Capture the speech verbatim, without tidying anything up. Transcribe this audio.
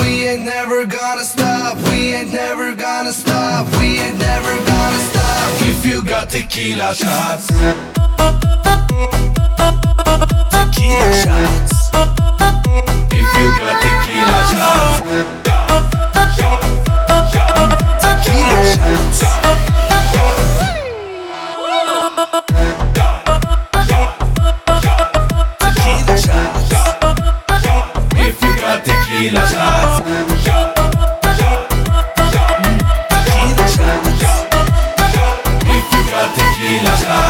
We ain't never gonna stop. We ain't never gonna stop. We ain't never gonna stop. If you got tequila shots. Tequila shots. If you got tequila shots. Tequila shots. Tequila shots. If you got tequila shots. Tequila shots. If you got tequila shots.